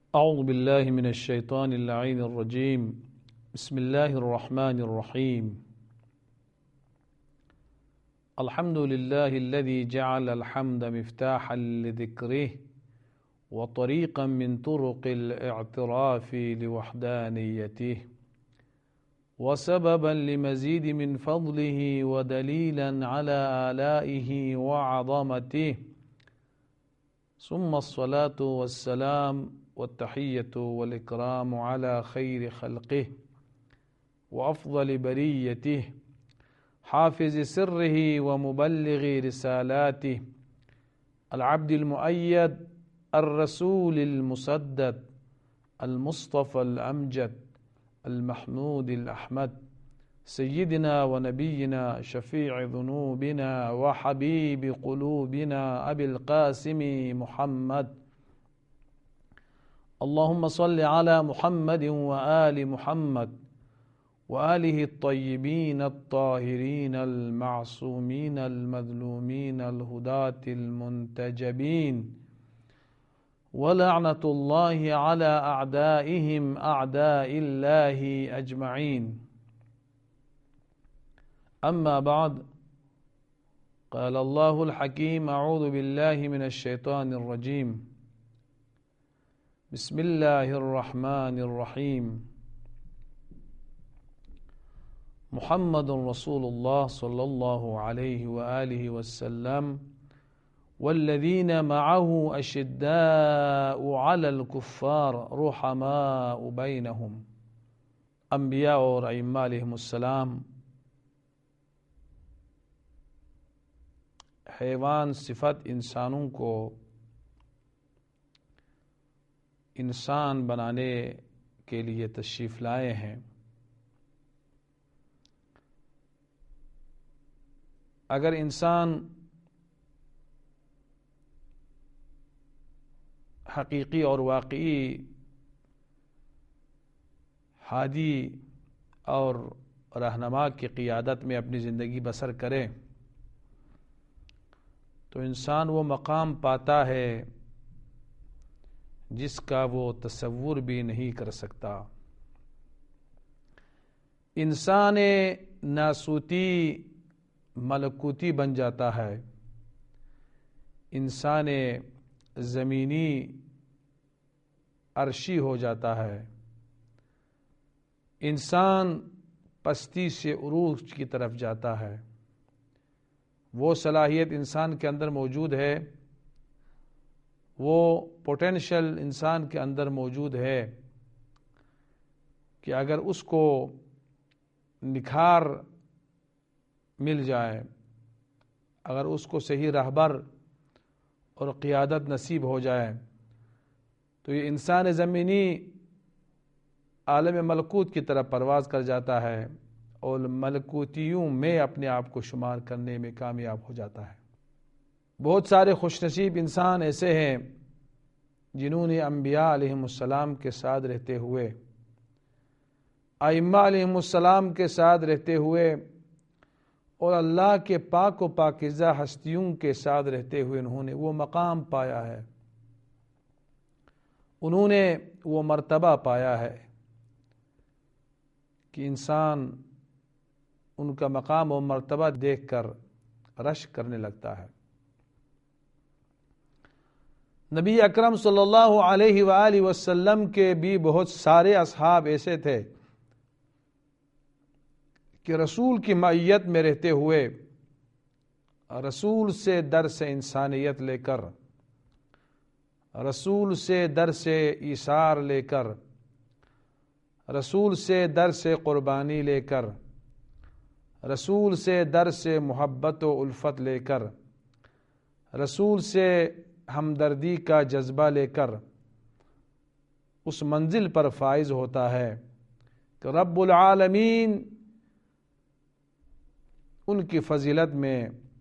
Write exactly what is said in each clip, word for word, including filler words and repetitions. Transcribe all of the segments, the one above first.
اعوذ باللہ من الشیطان اللعین الرجیم بسم اللہ الرحمن الرحیم الحمد للہ الذي جعل الحمد مفتاحا لذکرہ وطریقا من طرق الاعتراف لوحدانیتہ وسببا لمزید من فضلہ ودلیلا على آلائہ وعظمتہ ثم الصلاة والسلام والتحية والإكرام على خير خلقه وأفضل بريته حافظ سره ومبلغ رسالاته العبد المؤيد الرسول المسدد المصطفى الأمجد المحمود الأحمد سيدنا ونبينا شفيع ذنوبنا وحبيب قلوبنا أبي القاسم محمد اللهم صل على محمد وآل محمد وآله الطيبين الطاهرين المعصومين المظلومين الهداة المنتجبين ولعنة الله على أعدائهم أعداء الله أجمعين أما بعد قال الله الحكيم أعوذ بالله من الشيطان الرجيم بسم اللہ الرحمن الرحیم محمد رسول اللہ صلی اللہ علیہ وآلہ وسلم والذین معه اشداء علی الکفار رحماء بینہم انبیاء اور ائمہ علیہم السلام حیوان صفت انسانوں کو انسان بنانے کے لیے تشریف لائے ہیں۔ اگر انسان حقیقی اور واقعی ہادی اور رہنما کی قیادت میں اپنی زندگی بسر کرے تو انسان وہ مقام پاتا ہے جس کا وہ تصور بھی نہیں کر سکتا۔ انسان ناسوتی ملکوتی بن جاتا ہے، انسان زمینی عرشی ہو جاتا ہے، انسان پستی سے عروج کی طرف جاتا ہے۔ وہ صلاحیت انسان کے اندر موجود ہے، وہ پوٹینشل انسان کے اندر موجود ہے کہ اگر اس کو نکھار مل جائے، اگر اس کو صحیح رہبر اور قیادت نصیب ہو جائے تو یہ انسان زمینی عالم ملکوت کی طرف پرواز کر جاتا ہے اور ملکوتیوں میں اپنے آپ کو شمار کرنے میں کامیاب ہو جاتا ہے۔ بہت سارے خوش نصیب انسان ایسے ہیں جنہوں نے انبیاء علیہم السلام کے ساتھ رہتے ہوئے، ائمہ علیہم السلام کے ساتھ رہتے ہوئے اور اللہ کے پاک و پاکیزہ ہستیوں کے ساتھ رہتے ہوئے انہوں نے وہ مقام پایا ہے، انہوں نے وہ مرتبہ پایا ہے کہ انسان ان کا مقام و مرتبہ دیکھ کر رشک کرنے لگتا ہے۔ نبی اکرم صلی اللہ علیہ وآلہ وسلم کے بھی بہت سارے اصحاب ایسے تھے کہ رسول کی معیت میں رہتے ہوئے رسول سے درس انسانیت لے کر، رسول سے درس ایثار لے کر، رسول سے درس قربانی لے کر، رسول سے درس محبت و الفت لے کر، رسول سے ہمدردی کا جذبہ لے کر اس منزل پر فائز ہوتا ہے کہ رب العالمین ان کی فضیلت میں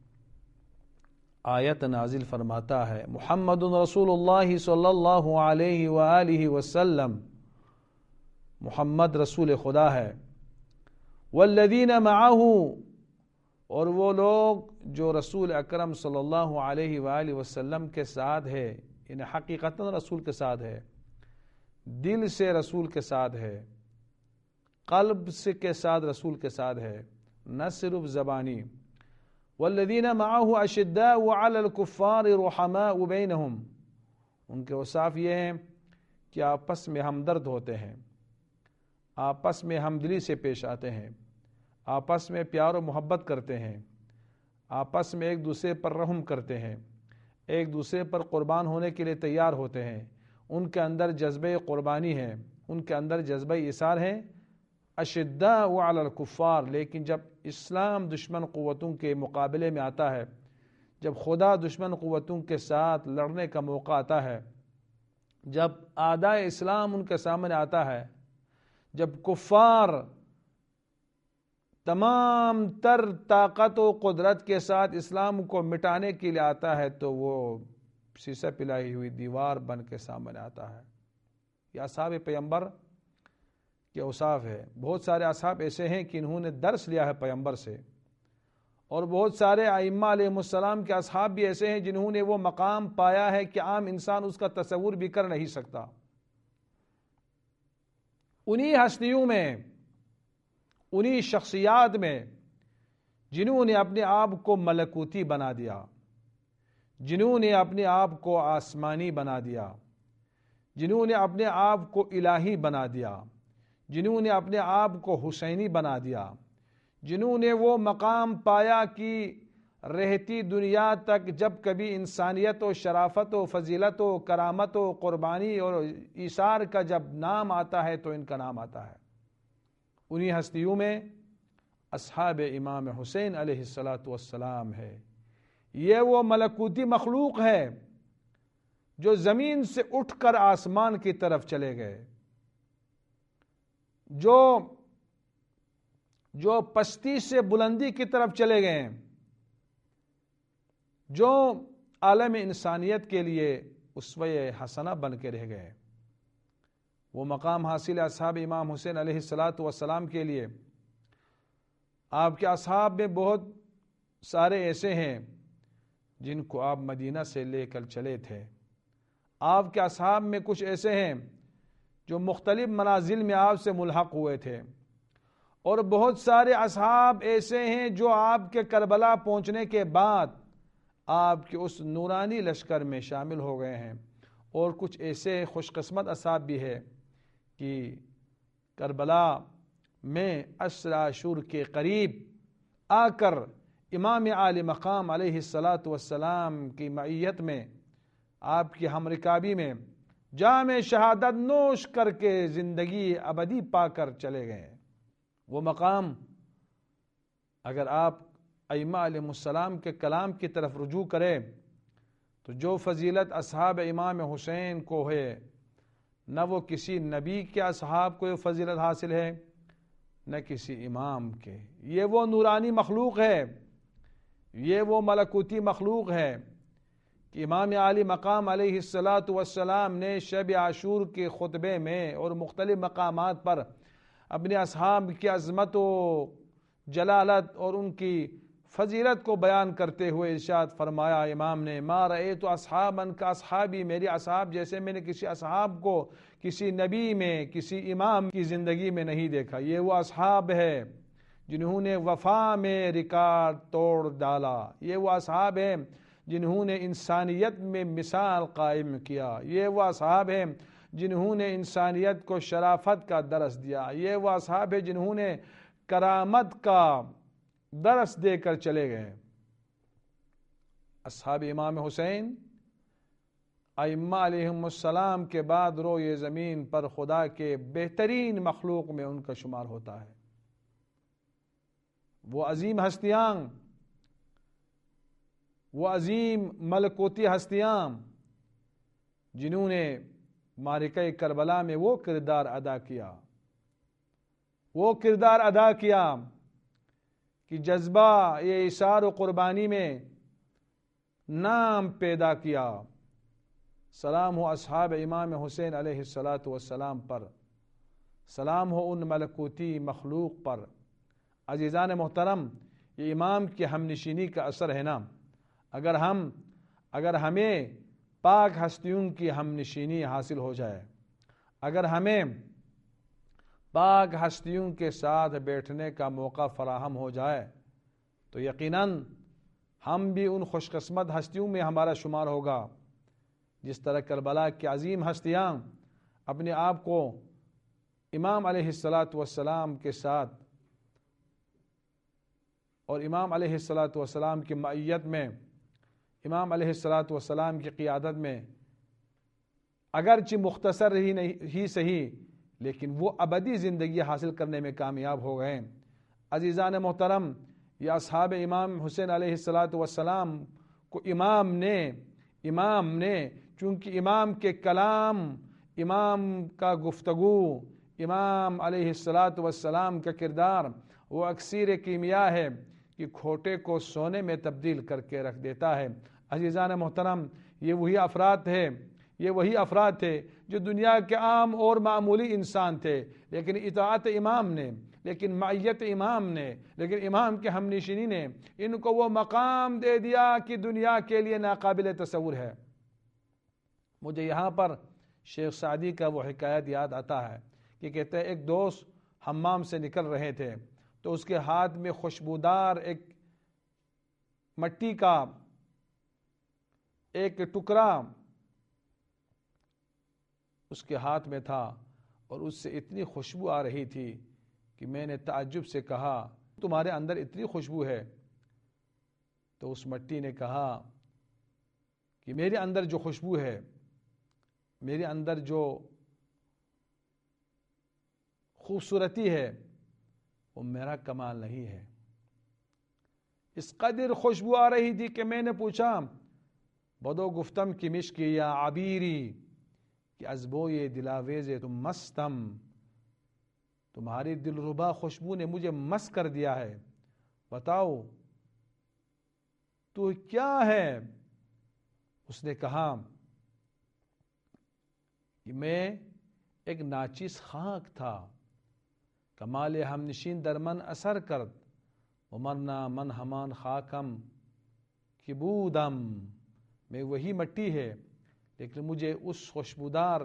آیت نازل فرماتا ہے، محمد رسول اللہ صلی اللہ علیہ وآلہ وسلم، محمد رسول خدا ہے، والذین معه، اور وہ لوگ جو رسول اکرم صلی اللہ علیہ وآلہ وسلم کے ساتھ ہے، یعنی حقیقتاً رسول کے ساتھ ہے، دل سے رسول کے ساتھ ہے، قلب سے کے ساتھ رسول کے ساتھ ہے، نہ صرف زبانی۔ والذین معه اشداء علی الکفار رحماء بینہم، ان کے اوصاف یہ ہیں کہ آپس میں ہمدرد ہوتے ہیں، آپس میں ہمدلی سے پیش آتے ہیں، آپس میں پیار و محبت کرتے ہیں، آپس میں ایک دوسرے پر رحم کرتے ہیں، ایک دوسرے پر قربان ہونے کے لیے تیار ہوتے ہیں۔ ان کے اندر جذبہ قربانی ہے، ان کے اندر جذبہ ایثار ہے۔ اشداء علی الکفار، لیکن جب اسلام دشمن قوتوں کے مقابلے میں آتا ہے، جب خدا دشمن قوتوں کے ساتھ لڑنے کا موقع آتا ہے، جب اعداء اسلام ان کے سامنے آتا ہے، جب کفار تمام تر طاقت و قدرت کے ساتھ اسلام کو مٹانے کے لیے آتا ہے، تو وہ شیشہ پلائی ہوئی دیوار بن کے سامنے آتا ہے۔ یہ اصحاب پیغمبر کے اوصاف ہے۔ بہت سارے اصحاب ایسے ہیں کہ انہوں نے درس لیا ہے پیغمبر سے، اور بہت سارے ائمہ علیہ السلام کے اصحاب بھی ایسے ہیں جنہوں نے وہ مقام پایا ہے کہ عام انسان اس کا تصور بھی کر نہیں سکتا۔ انہی ہستیوں میں، انہی شخصیات میں جنہوں نے اپنے آپ کو ملکوتی بنا دیا، جنہوں نے اپنے آپ کو آسمانی بنا دیا، جنہوں نے اپنے آپ کو الہی بنا دیا، جنہوں نے اپنے آپ کو حسینی بنا دیا، جنہوں نے وہ مقام پایا کہ رہتی دنیا تک جب کبھی انسانیت و شرافت و فضیلت و کرامت و قربانی اور ایثار کا جب نام آتا ہے تو ان کا نام آتا ہے۔ انہی ہستیوں میں اصحاب امام حسین علیہ الصلاۃ والسلام ہے۔ یہ وہ ملکوتی مخلوق ہے جو زمین سے اٹھ کر آسمان کی طرف چلے گئے، جو جو پستی سے بلندی کی طرف چلے گئے، جو عالم انسانیت کے لیے اسوہ حسنہ بن کے رہ گئے۔ وہ مقام حاصل اصحاب امام حسین علیہ الصلاۃ والسلام کے لیے۔ آپ کے اصحاب میں بہت سارے ایسے ہیں جن کو آپ مدینہ سے لے کر چلے تھے۔ آپ کے اصحاب میں کچھ ایسے ہیں جو مختلف منازل میں آپ سے ملحق ہوئے تھے، اور بہت سارے اصحاب ایسے ہیں جو آپ کے کربلا پہنچنے کے بعد آپ کے اس نورانی لشکر میں شامل ہو گئے ہیں، اور کچھ ایسے خوش قسمت اصحاب بھی ہے کہ کربلا میں عشر عاشور کے قریب آ کر امام عالی مقام علیہ الصلاۃ والسلام کی معیت میں، آپ کی ہم رکابی میں جام شہادت نوش کر کے زندگی ابدی پا کر چلے گئے۔ وہ مقام اگر آپ ائمہ علیہ السلام کے کلام کی طرف رجوع کریں تو جو فضیلت اصحاب امام حسین کو ہے، نہ وہ کسی نبی کے اصحاب کو یہ فضیلت حاصل ہے، نہ کسی امام کے۔ یہ وہ نورانی مخلوق ہے، یہ وہ ملکوتی مخلوق ہے کہ امام عالی مقام علیہ الصلاۃ والسلام نے شب عاشور کے خطبے میں اور مختلف مقامات پر اپنے اصحاب کی عظمت و جلالت اور ان کی فضیلت کو بیان کرتے ہوئے ارشاد فرمایا امام نے، ما رأیت اصحابا کاصحابی، میری اصحاب جیسے میں نے کسی اصحاب کو کسی نبی میں، کسی امام کی زندگی میں نہیں دیکھا۔ یہ وہ اصحاب ہے جنہوں نے وفا میں ریکارڈ توڑ ڈالا، یہ وہ اصحاب ہیں جنہوں نے انسانیت میں مثال قائم کیا، یہ وہ اصحاب ہیں جنہوں نے انسانیت کو شرافت کا درس دیا، یہ وہ اصحاب ہیں جنہوں نے کرامت کا درس دے کر چلے گئے۔ اصحاب امام حسین ائمہ علیہم السلام کے بعد روئے زمین پر خدا کے بہترین مخلوق میں ان کا شمار ہوتا ہے۔ وہ عظیم ہستیاں، وہ عظیم ملکوتی ہستیاں جنہوں نے معرکہ کربلا میں وہ کردار ادا کیا، وہ کردار ادا کیا کہ جذبہ یہ ایثار و قربانی میں نام پیدا کیا۔ سلام ہو اصحاب امام حسین علیہ الصلاۃ والسلام پر، سلام ہو ان ملکوتی مخلوق پر۔ عزیزان محترم، یہ امام کی ہم نشینی کا اثر ہے نا۔ اگر ہم اگر ہمیں پاک ہستیوں کی ہم نشینی حاصل ہو جائے، اگر ہمیں پاک ہستیوں کے ساتھ بیٹھنے کا موقع فراہم ہو جائے تو یقیناً ہم بھی ان خوش قسمت ہستیوں میں ہمارا شمار ہوگا جس طرح کربلا کی عظیم ہستیاں اپنے آپ کو امام علیہ الصلاۃ والسلام کے ساتھ اور امام علیہ الصلاۃ والسلام کی معیت میں، امام علیہ الصلاۃ والسلام کی قیادت میں اگرچہ مختصر ہی نہیں ہی صحیح لیکن وہ ابدی زندگی حاصل کرنے میں کامیاب ہو گئے۔ عزیزان محترم، یہ اصحاب امام حسین علیہ الصلاۃ والسلام کو امام نے امام نے چونکہ امام کے کلام، امام کا گفتگو، امام علیہ الصلاۃ والسلام کا کردار وہ اکسیر کیمیا ہے کہ کھوٹے کو سونے میں تبدیل کر کے رکھ دیتا ہے۔ عزیزان محترم، یہ وہی افراد تھے یہ وہی افراد تھے جو دنیا کے عام اور معمولی انسان تھے، لیکن اطاعت امام نے، لیکن معیت امام نے، لیکن امام کے ہم نشینی نے ان کو وہ مقام دے دیا کہ دنیا کے لیے ناقابل تصور ہے۔ مجھے یہاں پر شیخ سعدی کا وہ حکایت یاد آتا ہے کہ کہتے ہیں ایک دوست حمام سے نکل رہے تھے تو اس کے ہاتھ میں خوشبودار ایک مٹی کا ایک ٹکڑا اس کے ہاتھ میں تھا اور اس سے اتنی خوشبو آ رہی تھی کہ میں نے تعجب سے کہا تمہارے اندر اتنی خوشبو ہے؟ تو اس مٹی نے کہا کہ میرے اندر جو خوشبو ہے، میرے اندر جو خوبصورتی ہے وہ میرا کمال نہیں ہے۔ اس قدر خوشبو آ رہی تھی کہ میں نے پوچھا بدو گفتم کی مشکی یا عبیری کہ از بوئے دلاویز تم مستم، تمہاری دلربا خوشبو نے مجھے مست کر دیا ہے، بتاؤ تو کیا ہے؟ اس نے کہا کہ میں ایک ناچیز خاک تھا، کمال ہم نشین در من اثر کرد، ومرنا من ہمان خاکم کی بودم، میں وہی مٹی ہے لیکن مجھے اس خوشبودار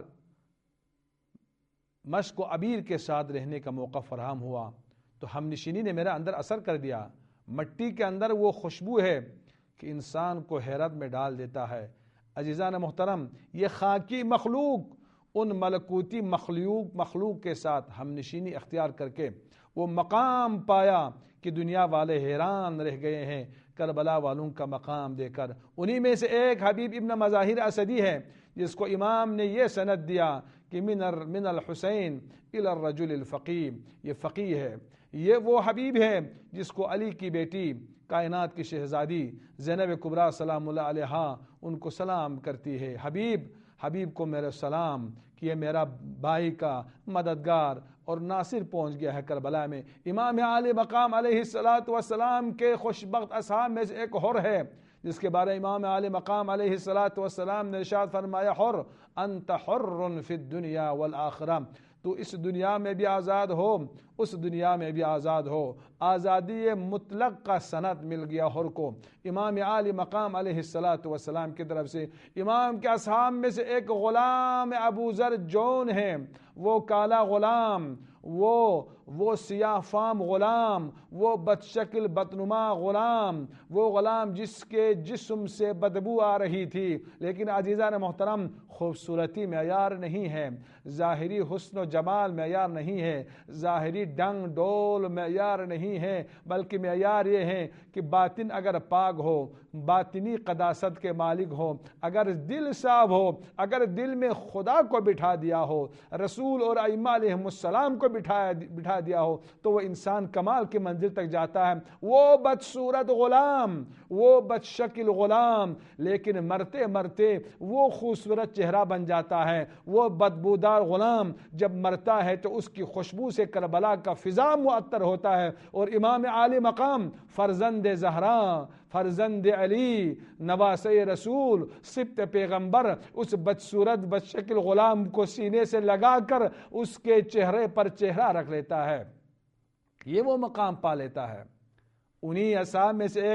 مشک و عبیر کے ساتھ رہنے کا موقع فراہم ہوا تو ہم نشینی نے میرا اندر اثر کر دیا۔ مٹی کے اندر وہ خوشبو ہے کہ انسان کو حیرت میں ڈال دیتا ہے۔ عزیزان محترم، یہ خاکی مخلوق ان ملکوتی مخلوق مخلوق کے ساتھ ہم نشینی اختیار کر کے وہ مقام پایا کہ دنیا والے حیران رہ گئے ہیں کربلا والوں کا مقام دے کر۔ انہی میں سے ایک حبیب ابن مظاہر اسدی ہے جس کو امام نے یہ سند دیا کہ من من الحسین الی الرجل الفقی، یہ فقی ہے۔ یہ وہ حبیب ہے جس کو علی کی بیٹی کائنات کی شہزادی زینب کبریٰ سلام اللہ علیہا ان کو سلام کرتی ہے، حبیب حبیب کو میرا سلام کہ یہ میرا بھائی کا مددگار اور ناصر پہنچ گیا ہے کربلا میں۔ امام عالی مقام علیہ الصلاۃ والسلام کے خوشبخت اصحاب میں سے ایک حر ہے جس کے بارے امام عالی مقام علیہ الصلاۃ والسلام نے ارشاد فرمایا، حر انت حر فی الدنیا والآخرہ، تو اس دنیا میں بھی آزاد ہو اس دنیا میں بھی آزاد ہو۔ آزادی مطلق کا سند مل گیا حر کو امام عالی مقام علیہ الصلاۃ والسلام کی طرف سے۔ امام کے اصحاب میں سے ایک غلام ابو ذر جون ہے، وہ کالا غلام، وہ وہ سیاہ فام غلام، وہ بدشکل بدنما غلام، وہ غلام جس کے جسم سے بدبو آ رہی تھی، لیکن عزیزان محترم خوبصورتی معیار نہیں ہے، ظاہری حسن و جمال معیار نہیں ہے، ظاہری ڈنگ ڈول معیار نہیں ہے، بلکہ معیار یہ ہے کہ باطن اگر پاک ہو، باطنی قداست کے مالک ہو، اگر دل صاف ہو، اگر دل میں خدا کو بٹھا دیا ہو، رسول اور ائمہ علیہم السلام کو بٹھایا بٹھا دیا ہو، تو وہ انسان کمال کی منزل تک جاتا ہے۔ وہ بدصورت غلام، وہ بدشکل غلام، لیکن مرتے مرتے وہ خوبصورت چہرہ بن جاتا ہے۔ وہ بدبودار غلام جب مرتا ہے تو اس کی خوشبو سے کربلا کا فضا معطر ہوتا ہے، اور امام عالی مقام فرزند زہرا، فرزند علی، نواسے رسول، سبط پیغمبر اس بدصورت بدشکل غلام کو سینے سے لگا کر اس کے چہرے پر چہرہ رکھ لیتا ہے، یہ وہ مقام پا لیتا ہے۔ انہی اصحاب میں سے ایک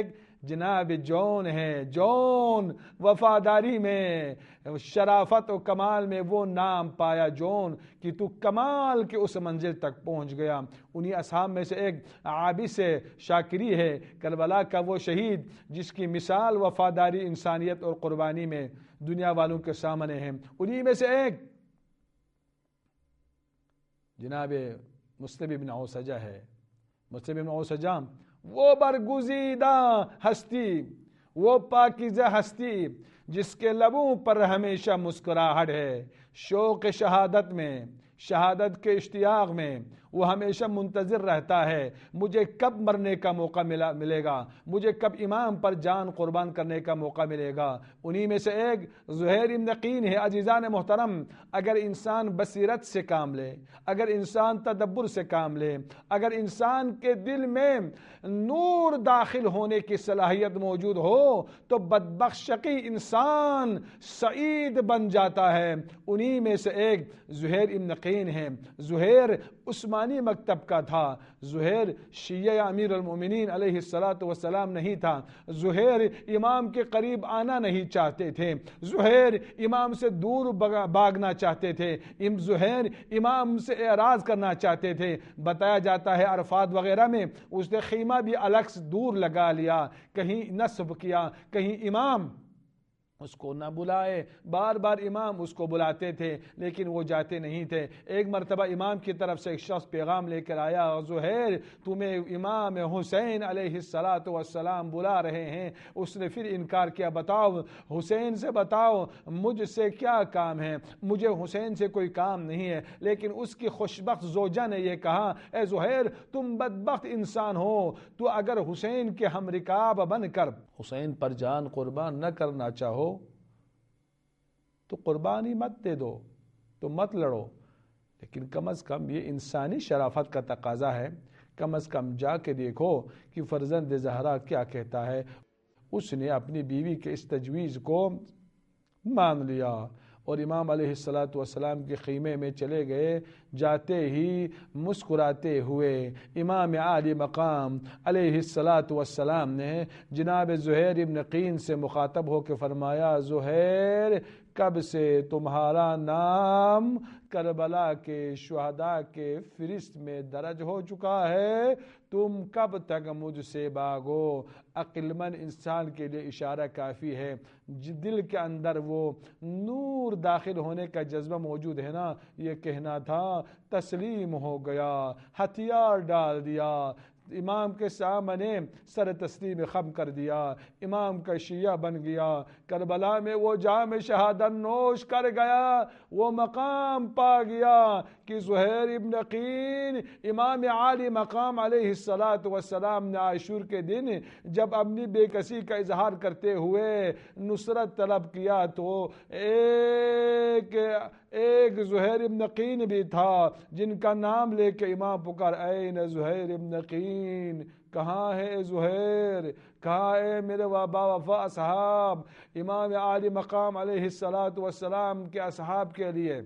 جناب جون ہے. جون وفاداری میں، شرافت و کمال میں وہ نام پایا جون کہ تو کمال کے اس منزل تک پہنچ گیا. انہی اصحاب میں سے ایک عابس شاکری ہے، کربلا کا وہ شہید جس کی مثال وفاداری، انسانیت اور قربانی میں دنیا والوں کے سامنے ہے. انہی میں سے ایک جناب مسلم بن اوسجہ ہے. مسلم بن اوسجہ وہ برگزیدہ ہستی، وہ پاکیزہ ہستی جس کے لبوں پر ہمیشہ مسکراہٹ ہے. شوق شہادت میں، شہادت کے اشتیاق میں وہ ہمیشہ منتظر رہتا ہے، مجھے کب مرنے کا موقع ملا ملے گا، مجھے کب امام پر جان قربان کرنے کا موقع ملے گا. انہی میں سے ایک زہیر بن قین ہے. عزیزان محترم، اگر انسان بصیرت سے کام لے، اگر انسان تدبر سے کام لے، اگر انسان کے دل میں نور داخل ہونے کی صلاحیت موجود ہو تو بدبخت شقی انسان سعید بن جاتا ہے. انہی میں سے ایک زہیر بن قین ہے. زہیر عثمانی مکتب کا تھا. زہیر شیعہ امیر المومنین علیہ الصلاۃ والسلام نہیں تھا. زہیر امام کے قریب آنا نہیں چاہتے تھے. زہیر امام سے دور بھاگنا چاہتے تھے. زہیر امام سے اعراض کرنا چاہتے تھے. بتایا جاتا ہے عرفات وغیرہ میں اس نے خیمہ بھی الگ سے دور لگا لیا، کہیں نصب کیا، کہیں امام اس کو نہ بلائے. بار بار امام اس کو بلاتے تھے لیکن وہ جاتے نہیں تھے. ایک مرتبہ امام کی طرف سے ایک شخص پیغام لے کر آیا، زہیر تمہیں امام حسین علیہ الصلاۃ والسلام بلا رہے ہیں. اس نے پھر انکار کیا، بتاؤ حسین سے بتاؤ مجھ سے کیا کام ہے، مجھے حسین سے کوئی کام نہیں ہے. لیکن اس کی خوشبخت زوجہ نے یہ کہا، اے زہیر تم بدبخت انسان ہو، تو اگر حسین کے ہم رکاب بن کر حسین پر جان قربان نہ کرنا چاہو تو قربانی مت دے دو، تو مت لڑو. لیکن کم از کم یہ انسانی شرافت کا تقاضا ہے، کم از کم جا کے دیکھو کہ فرزند زہرا کیا کہتا ہے. اس نے اپنی بیوی کے اس تجویز کو مان لیا اور امام علیہ الصلاۃ والسلام کے خیمے میں چلے گئے. جاتے ہی مسکراتے ہوئے امام عالی مقام علیہ الصلاۃ والسلام نے جناب زہیر بن قین سے مخاطب ہو کے فرمایا، زہیر کب سے تمہارا نام کربلا کے شہداء کے فہرست میں درج ہو چکا ہے، تم کب تک مجھ سے بھاگو. عقل مند انسان کے لیے اشارہ کافی ہے. دل کے اندر وہ نور داخل ہونے کا جذبہ موجود ہے نا، یہ کہنا تھا تسلیم ہو گیا، ہتھیار ڈال دیا، امام کے سامنے سر تسلیم خم کر دیا، امام کا شیعہ بن گیا. کربلا میں وہ جام شہادت نوش کر گیا، وہ مقام پا گیا کہ زہیر بن قین امام عالی مقام علیہ الصلاۃ والسلام نے عاشور کے دن جب اپنی بے کسی کا اظہار کرتے ہوئے نصرت طلب کیا تو ایک ایک زہیر بن قین بھی تھا جن کا نام لے کے امام پکار، این زہیر بن قین، کہاں ہے زہیر، کہاں ہے میرے با وفا اصحاب. امام عالی مقام علیہ الصلاۃ والسلام کے اصحاب کے لیے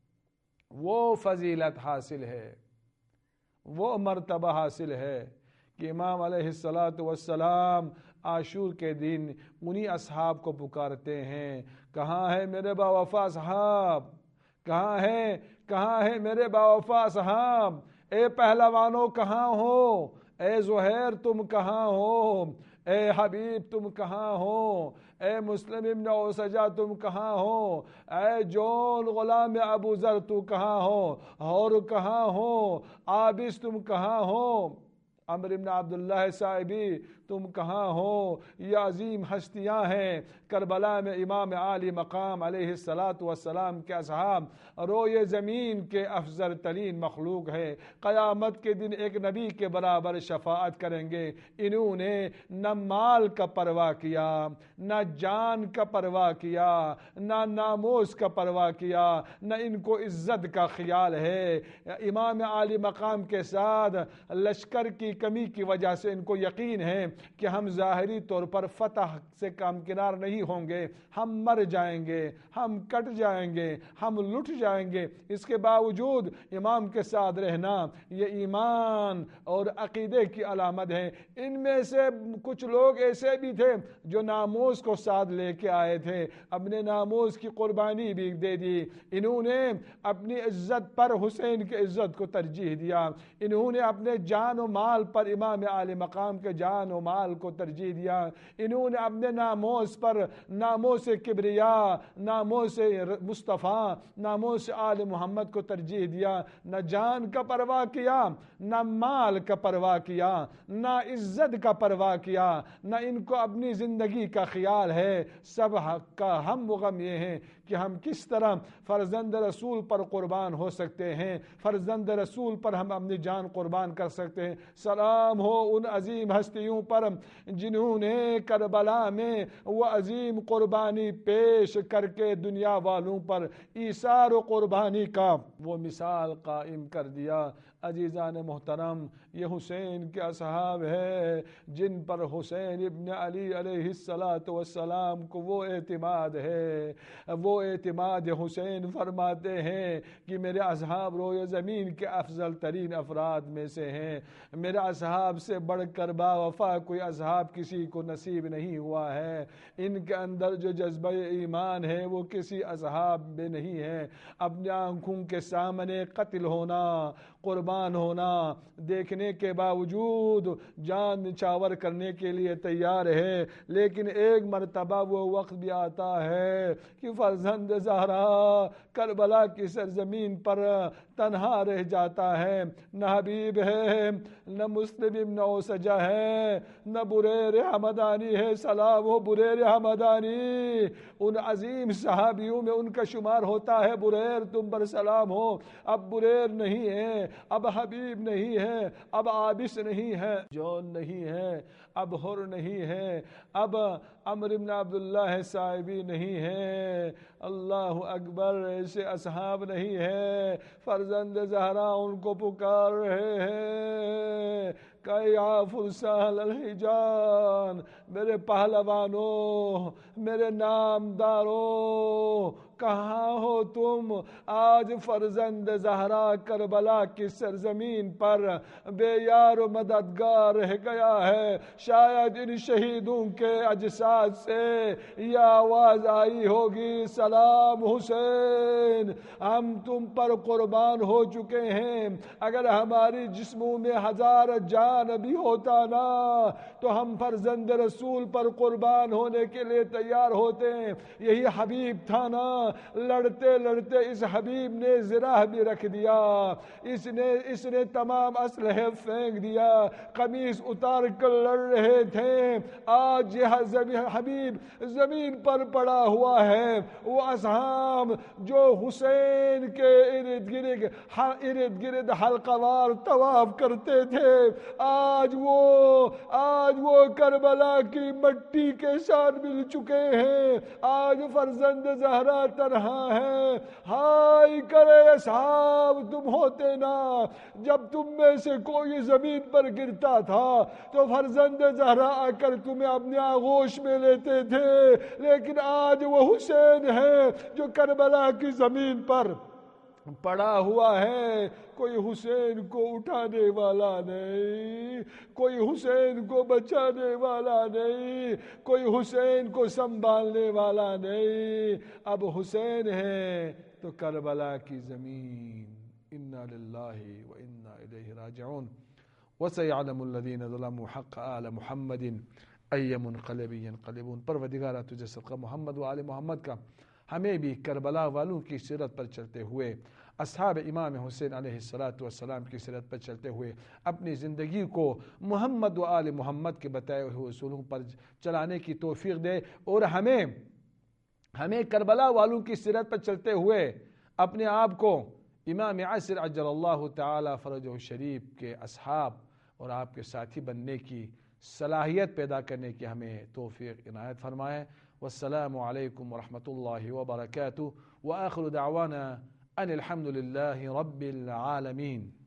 وہ فضیلت حاصل ہے، وہ مرتبہ حاصل ہے کہ امام علیہ الصلاۃ والسلام عاشور کے دن انہی اصحاب کو پکارتے ہیں. کہاں ہے میرے با وفا اصحاب، کہاں ہے کہاں ہے میرے با وفا اصحاب، اے پہلوانوں کہاں ہو، اے زہیر تم کہاں ہو، اے حبیب تم کہاں ہو، اے مسلم ابن اوسجہ تم کہاں ہو، اے جون غلام ابو ذر تو کہاں ہو، اور کہاں ہو، عابس تم کہاں ہو، عمر بن عبداللہ صاحبی تم کہاں ہو. یہ عظیم ہستیاں ہیں کربلا میں امام عالی مقام علیہ الصلاۃ والسلام کے اصحاب، روئے زمین کے افضل ترین مخلوق ہے. قیامت کے دن ایک نبی کے برابر شفاعت کریں گے. انہوں نے نہ مال کا پرواہ کیا، نہ جان کا پرواہ کیا، نہ ناموس کا پرواہ کیا، نہ ان کو عزت کا خیال ہے. امام عالی مقام کے ساتھ لشکر کی کمی کی وجہ سے ان کو یقین ہے کہ ہم ظاہری طور پر فتح سے کامکنار نہیں ہوں گے، ہم مر جائیں گے، ہم کٹ جائیں گے، ہم لٹ جائیں گے، اس کے باوجود امام کے ساتھ رہنا یہ ایمان اور عقیدے کی علامت ہے۔ ان میں سے کچھ لوگ ایسے بھی تھے جو ناموس کو ساتھ لے کے آئے تھے، اپنے ناموس کی قربانی بھی دے دی، انہوں نے اپنی عزت پر حسین کی عزت کو ترجیح دیا، انہوں نے اپنے جان و مال پر امام اعلی مقام کے جان و مال کو ترجیح دیا، انہوں نے اپنے ناموس پر ناموس کبریا، ناموس مصطفیٰ، ناموس آل محمد کو ترجیح دیا، نہ جان کا پرواہ کیا، نہ مال کا پرواہ کیا، نہ عزت کا پرواہ کیا، نہ ان کو اپنی زندگی کا خیال ہے۔ سب حق کا ہم غم یہ ہے کہ ہم کس طرح فرزند رسول پر قربان ہو سکتے ہیں، فرزند رسول پر ہم اپنی جان قربان کر سکتے ہیں۔ سلام ہو ان عظیم ہستیوں پر جنہوں نے کربلا میں وہ عظیم قربانی پیش کر کے دنیا والوں پر ایثار و قربانی کا وہ مثال قائم کر دیا۔ عزیزان محترم، یہ حسین کے اصحاب ہے جن پر حسین ابن علی علیہ الصلاۃ والسلام کو وہ اعتماد ہے، وہ اعتماد حسین فرماتے ہیں کہ میرے اصحاب روئے زمین کے افضل ترین افراد میں سے ہیں، میرے اصحاب سے بڑھ کر با وفا کوئی اصحاب کسی کو نصیب نہیں ہوا ہے، ان کے اندر جو جذبہ ایمان ہے وہ کسی اصحاب میں نہیں ہے۔ اپنی آنکھوں کے سامنے قتل ہونا، قربان ہونا دیکھنے کے باوجود جان نچھاور کرنے کے لیے تیار ہے، لیکن ایک مرتبہ وہ وقت بھی آتا ہے کہ فرزند زہرا کربلا کی سرزمین پر تنہا رہ جاتا ہے، نہ حبیب ہے، نہ مسلم ابن اوسجہ ہے، نہ بریر حمدانی ہے۔ سلام ہو بریر حمدانی، ان عظیم صحابیوں میں ان کا شمار ہوتا ہے، بریر تم پر سلام ہو۔ اب بریر نہیں ہے، اب حبیب نہیں ہے، اب عابس نہیں ہے، جون نہیں ہے، اب حر نہیں ہے، اب عمر بن عبداللہ صاحبی نہیں ہے، اللہ اکبر، ایسے اصحاب نہیں ہے۔ فرزند زہرا ان کو پکار رہے ہیں کہ یا فرسان الحجان، میرے پہلوانوں، میرے نامداروں، کہاں ہو تم؟ آج فرزند زہرا کربلا کی سرزمین پر بے یار و مددگار رہ گیا ہے۔ شاید ان شہیدوں کے اجساد سے یہ آواز آئی ہوگی، سلام حسین، ہم تم پر قربان ہو چکے ہیں، اگر ہماری جسموں میں ہزار جان بھی ہوتا نا تو ہم فرزند رسول پر قربان ہونے کے لیے تیار ہوتے ہیں۔ یہی حبیب تھا نا، لڑتے لڑتے اس حبیب نے زرہ بھی رکھ دیا، اس نے اس نے تمام اسلحے پھینک دیا، قمیص اتار کر لڑ رہے تھے، آج یہ حبیب زمین پر پڑا ہوا ہے۔ وہ اصحاب جو حسین کے ارد گرد ارد گرد حلقہ وار طواف کرتے تھے، آج وہ آج وہ کربلا کی مٹی کے ساتھ مل چکے ہیں، آج فرزند زہرا تنہا ہے۔ ہائے کرے اصحاب تم ہوتے نا، جب تم میں سے کوئی زمین پر گرتا تھا تو فرزند زہرا آ کر تمہیں اپنے آغوش میں لیتے تھے، لیکن آج وہ حسین ہے جو کربلا کی زمین پر پڑا ہوا ہے، کوئی حسین کو اٹھانے والا نہیں، کوئی حسین کو بچانے والا نہیں، کوئی حسین کو سنبھالنے والا نہیں۔ اب حسین ہے تو کربلا کی زمین، انا للہ و انا الیہ راجعون۔ وسيعلم الذين ظلموا حق آل محمد أي منقلب ينقلبون۔ پروردگارہ تجھے صدقہ محمد و آل محمد کا ہمیں بھی کربلا والوں کی سیرت پر چلتے ہوئے، اصحاب امام حسین علیہ الصلاۃ والسلام کی سیرت پر چلتے ہوئے اپنی زندگی کو محمد و آل محمد کے بتائے ہوئے اصولوں پر چلانے کی توفیق دے، اور ہمیں ہمیں کربلا والوں کی سیرت پر چلتے ہوئے اپنے آپ کو امام عصر عجل اللہ تعالی فرجہ الشریف کے اصحاب اور آپ کے ساتھی بننے کی صلاحیت پیدا کرنے کی ہمیں توفیق عنایت فرمائے۔ والسلام علیکم ورحمۃ اللہ وبرکاتہ، وآخر دعوانا ان الحمد للہ رب العالمین۔